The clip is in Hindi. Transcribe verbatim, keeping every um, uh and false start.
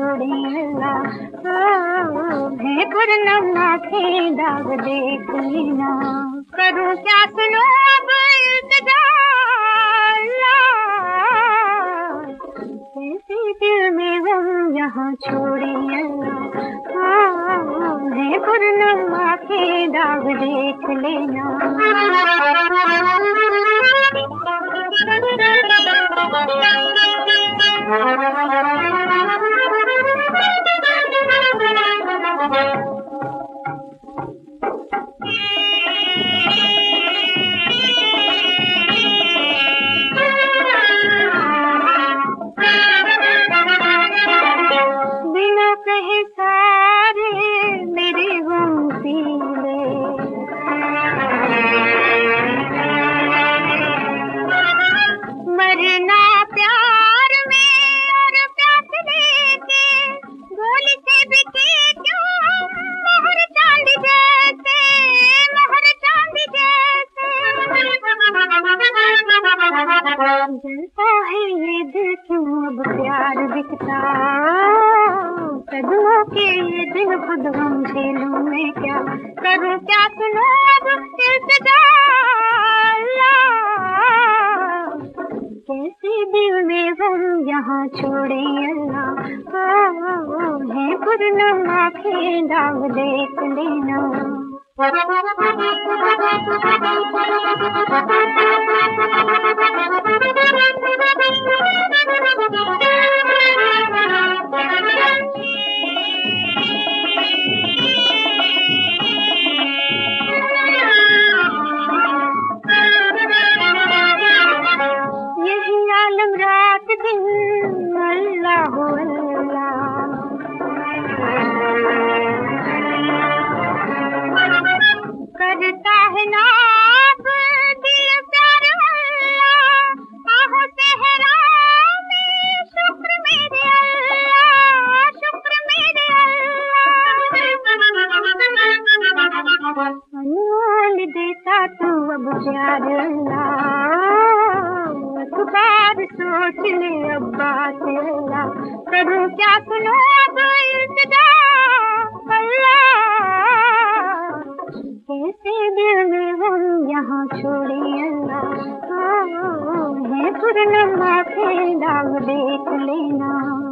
छोड़े अल्लाह है पूनम आँखें दाग देख लेना। करूँ क्या सुनो अब इल्तिजा कैसे दिल में गम यहाँ छोड़े अल्लाह है पूनम आँखें दाग देख लेना। बिना कहे सारे मेरे गम पी ले, मरना प्यार में और प्यास लेके, गोली से बिके क्यों मोहर चांदी जैसे, मोहर चांदी जैसे। जलता है ये दिल क्यों अब प्यार बिकता, कदमों के ये दिन खुद गम झेलूं मैं क्या। करूं क्या सुनो अब इल्तिजा कैसे दिल में गम यहाँ छोड़े अल्लाह है पूनम आँखें दाग देख लेना। यही आलम रात दिन अल्लाह अल्लाह, करता है नाप दिल प्यार अल्लाह, आहों से हैरान में शुक्र मेरे अल्लाह, शुक्र मेरे अल्लाह। अनमोल देता तू अब प्यार अल्लाह, बात सोच ले अब बात अल्लाह। करूं क्या सुनो अब इल्तिजा अल्लाह कैसे दिल में हम यहाँ छोड़े अल्लाह है पूनम आँखें दाग देख लेना।